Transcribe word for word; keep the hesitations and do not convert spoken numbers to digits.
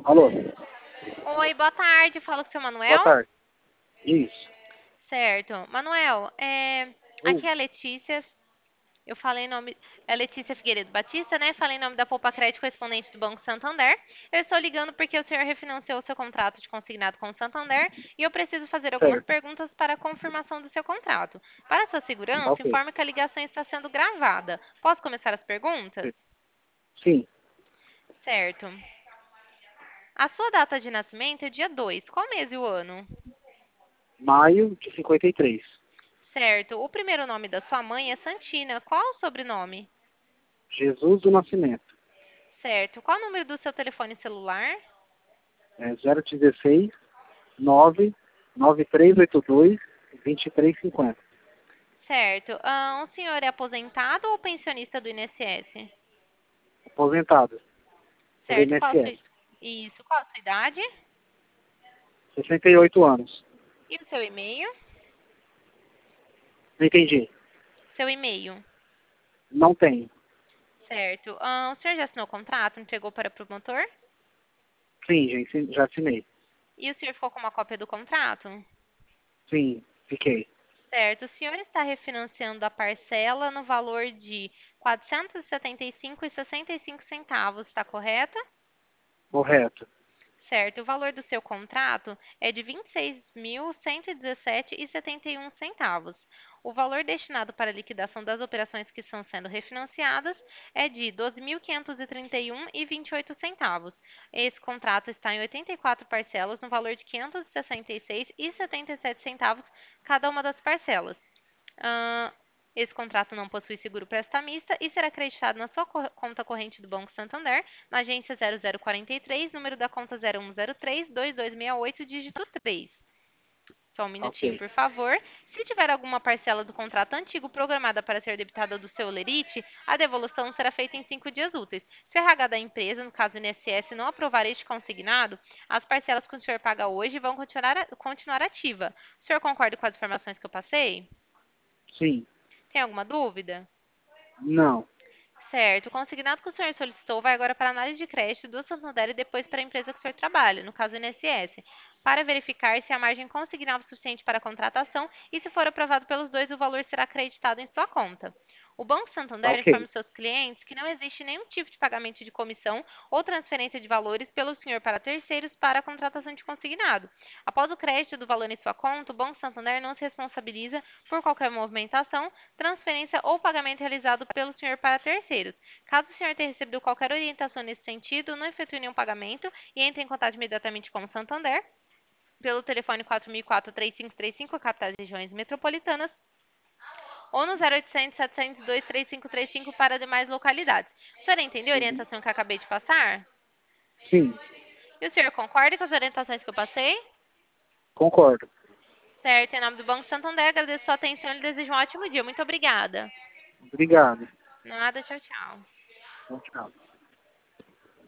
Alô, Oi, boa tarde. Falo com o seu boa Manuel. tarde. Isso. Certo. Manuel, é, Oi. aqui é a Letícia. Eu falei em nome. É Letícia Figueiredo Batista, né? Falei em nome da Poupa Crédito correspondente do Banco Santander. Eu estou ligando porque o senhor refinanciou o seu contrato de consignado com o Santander e eu preciso fazer algumas Certo. perguntas para a confirmação do seu contrato. Para sua Tá segurança, ok. informe que a ligação está sendo gravada. Posso começar as perguntas? Sim. Certo. A sua data de nascimento é dia dois. Qual mês e o ano? Maio de cinquenta e três. Certo. O primeiro nome da sua mãe é Santina. Qual o sobrenome? Jesus do Nascimento. Certo. Qual o número do seu telefone celular? É zero dezesseis nove nove três oito dois vinte e três cinquenta. Certo. Ah, o senhor é aposentado ou pensionista do I N S S? Aposentado. Por Certo. Qual a sua... I N S S. Isso. Qual a sua idade? sessenta e oito anos. E o seu e-mail? Não entendi. Seu e-mail. Não tenho. Certo. Ah, o senhor já assinou o contrato? Entregou para o promotor? Sim, gente, já assinei. E o senhor ficou com uma cópia do contrato? Sim, fiquei. Certo. O senhor está refinanciando a parcela no valor de quatrocentos e setenta e cinco reais e sessenta e cinco centavos, está correto? Correto. Certo. O valor do seu contrato é de vinte e seis mil cento e dezessete reais e setenta e um centavos. O valor destinado para a liquidação das operações que estão sendo refinanciadas é de doze mil quinhentos e trinta e um reais e vinte e oito centavos. Esse contrato está em oitenta e quatro parcelas no valor de quinhentos e sessenta e seis reais e setenta e sete centavos cada uma das parcelas. Ah, esse contrato não possui seguro prestamista e será acreditado na sua co- conta corrente do Banco Santander, na agência zero zero quatro três, número da conta zero um zero três, dois dois seis oito, dígito três. Só um minutinho, Ok. por favor. Se tiver alguma parcela do contrato antigo programada para ser debitada do seu lerite, a devolução será feita em cinco dias úteis. Se o R H da empresa, no caso o I N S S, não aprovar este consignado, as parcelas que o senhor paga hoje vão continuar, continuar ativa. O senhor concorda com as informações que eu passei? Sim. Tem alguma dúvida? Não. Certo. O consignado que o senhor solicitou vai agora para a análise de crédito do Santander e depois para a empresa que o senhor trabalha, no caso o I N S S, para verificar se a margem consignada é suficiente para a contratação e, se for aprovado pelos dois, o valor será acreditado em sua conta. O Banco Tá Santander informa ok. os seus clientes que não existe nenhum tipo de pagamento de comissão ou transferência de valores pelo senhor para terceiros para a contratação de consignado. Após o crédito do valor em sua conta, o Banco Santander não se responsabiliza por qualquer movimentação, transferência ou pagamento realizado pelo senhor para terceiros. Caso o senhor tenha recebido qualquer orientação nesse sentido, não efetue nenhum pagamento e entre em contato imediatamente com o Santander pelo telefone quatro mil e quatro, três cinco três cinco, capitais e regiões metropolitanas, ou no zero oitocentos, setecentos e dois, três cinco três cinco para demais localidades. O senhor entendeu a Uhum. orientação que eu acabei de passar? Sim, E o senhor concorda com as orientações que eu passei? concordo. Certo, em nome do Banco Santander, agradeço a sua atenção e lhe desejo um ótimo dia. Muito obrigada. Obrigado. Nada, tchau, tchau. Tchau, tchau.